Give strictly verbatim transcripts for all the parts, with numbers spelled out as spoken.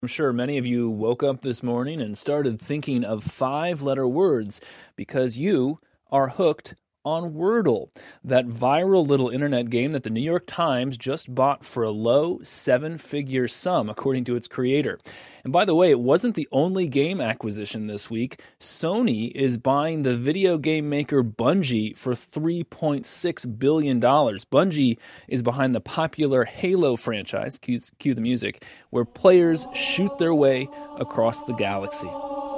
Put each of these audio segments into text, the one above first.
I'm sure many of you woke up this morning and started thinking of five-letter words because you are hooked on Wordle, that viral little internet game that the New York Times just bought for a low seven-figure sum, according to its creator. And by the way, it wasn't the only game acquisition this week. Sony is buying the video game maker Bungie for three point six billion dollars. Bungie is behind the popular Halo franchise, cue, cue the music, where players shoot their way across the galaxy.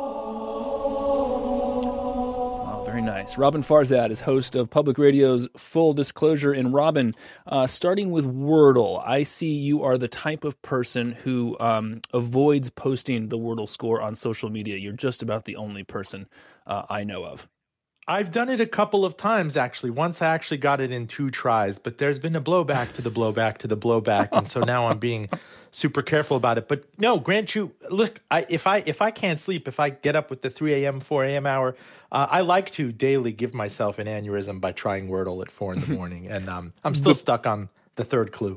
Very nice. Robin Farzad is host of Public Radio's Full Disclosure. And Robin, uh, starting with Wordle, I see you are the type of person who um, avoids posting the Wordle score on social media. You're just about the only person uh, I know of. I've done it a couple of times, actually. Once I actually got it in two tries, but there's been a blowback to the blowback to the blowback. And so now I'm being super careful about it. But no, grant you, look, I, if I if I can't sleep, if I get up with the three a.m., four a.m. hour, uh, I like to daily give myself an aneurysm by trying Wordle at four in the morning. And um, I'm still stuck on the third clue.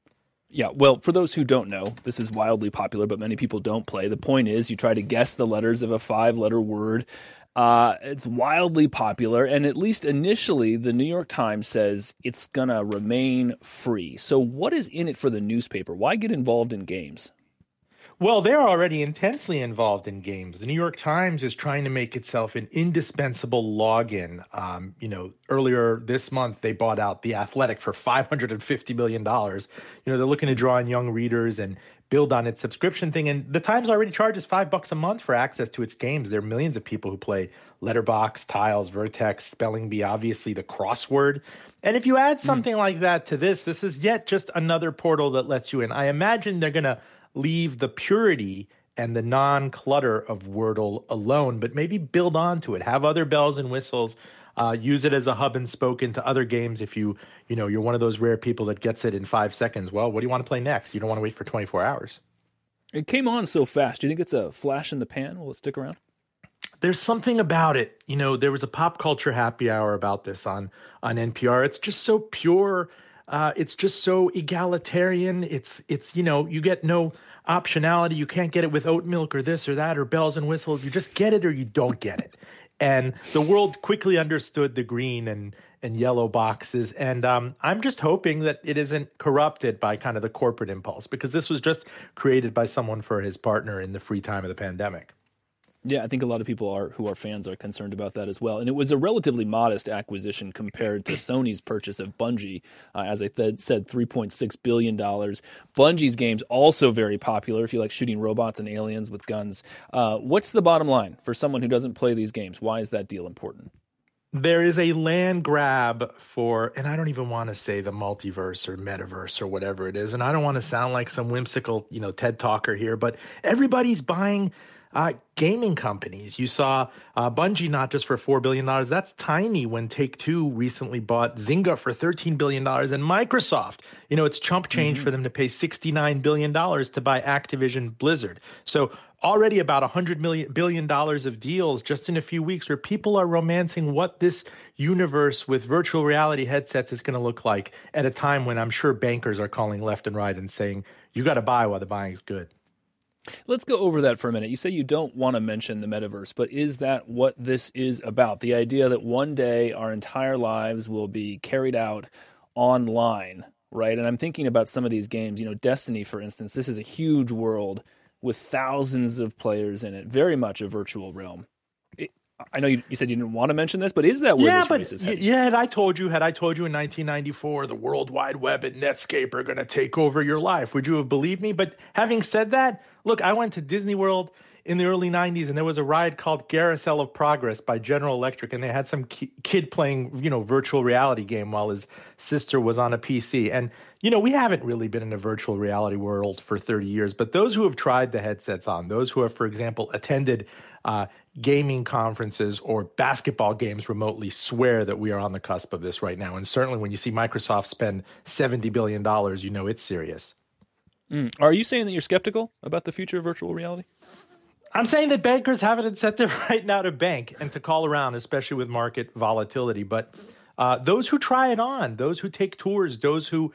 Yeah, well, for those who don't know, this is wildly popular, but many people don't play. The point is you try to guess the letters of a five-letter word. Uh, it's wildly popular, and at least initially, the New York Times says it's going to remain free. So what is in it for the newspaper? Why get involved in games? Well, they're already intensely involved in games. The New York Times is trying to make itself an indispensable login. Um, you know, earlier this month, they bought out The Athletic for five hundred fifty million dollars. You know, they're looking to draw in young readers and build on its subscription thing. And the Times already charges five bucks a month for access to its games. There are millions of people who play Letterbox, Tiles, Vertex, Spelling Bee, obviously the crossword. And if you add something mm. like that to this, this is yet just another portal that lets you in. I imagine they're going to leave the purity and the non-clutter of Wordle alone, but maybe build onto it, have other bells and whistles, uh, use it as a hub and spoke into other games. If you, you know, you're one of those rare people that gets it in five seconds, well, what do you want to play next? You don't want to wait for twenty-four hours. It came on so fast. Do you think it's a flash in the pan? Will it stick around? There's something about it. You know, there was a pop culture happy hour about this on, on N P R. It's just so pure. Uh, it's just so egalitarian. It's, it's, you know, you get no optionality. You can't get it with oat milk or this or that or bells and whistles. You just get it or you don't get it. And the world quickly understood the green and, and yellow boxes. And um, I'm just hoping that it isn't corrupted by kind of the corporate impulse, because this was just created by someone for his partner in the free time of the pandemic. Yeah, I think a lot of people are who are fans are concerned about that as well. And it was a relatively modest acquisition compared to Sony's purchase of Bungie. Uh, as I th- said, three point six billion dollars. Bungie's games also very popular if you like shooting robots and aliens with guns. Uh, what's the bottom line for someone who doesn't play these games? Why is that deal important? There is a land grab for, and I don't even want to say the multiverse or metaverse or whatever it is, and I don't want to sound like some whimsical, you know, TED talker here, but everybody's buying Uh, gaming companies. You saw uh, Bungie not just for four billion dollars. That's tiny when Take-Two recently bought Zynga for thirteen billion dollars. And Microsoft, you know, it's chump change mm-hmm. for them to pay sixty-nine billion dollars to buy Activision Blizzard. So already about one hundred billion dollars of deals just in a few weeks where people are romancing what this universe with virtual reality headsets is going to look like at a time when I'm sure bankers are calling left and right and saying, you got to buy while the buying's good. Let's go over that for a minute. You say you don't want to mention the metaverse, but is that what this is about? The idea that one day our entire lives will be carried out online, right? And I'm thinking about some of these games, you know, Destiny, for instance. This is a huge world with thousands of players in it, very much a virtual realm. It, I know you, you said you didn't want to mention this, but is that where yeah, this but, race is headed? Yeah, had I told you, had I told you in nineteen ninety-four, the World Wide Web and Netscape are going to take over your life, would you have believed me? But having said that, look, I went to Disney World in the early nineties, and there was a ride called Carousel of Progress by General Electric, and they had some ki- kid playing, you know, virtual reality game while his sister was on a P C. And, you know, we haven't really been in a virtual reality world for thirty years, but those who have tried the headsets on, those who have, for example, attended uh, gaming conferences or basketball games remotely swear that we are on the cusp of this right now. And certainly when you see Microsoft spend seventy billion dollars, you know it's serious. Mm. Are you saying that you're skeptical about the future of virtual reality? I'm saying that bankers have an incentive right now to bank and to call around, especially with market volatility. But uh, those who try it on, those who take tours, those who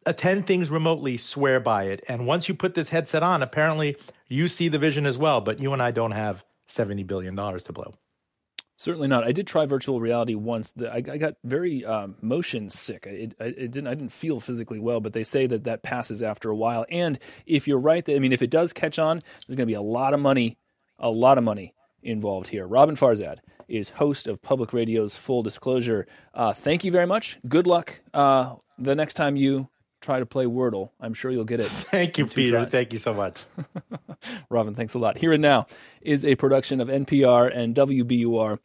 attend things remotely swear by it. And once you put this headset on, apparently you see the vision as well, but you and I don't have seventy billion dollars to blow. Certainly not. I did try virtual reality once. The, I, I got very um, motion sick. It, I, it didn't. I didn't feel physically well. But they say that that passes after a while. And if you're right, that, I mean, if it does catch on, there's going to be a lot of money, a lot of money involved here. Robin Farzad is host of Public Radio's Full Disclosure. Uh, thank you very much. Good luck uh, the next time you try to play Wordle. I'm sure you'll get it. Thank you, Peter. Tries. Thank you so much. Robin, thanks a lot. Here and Now is a production of N P R and W B U R.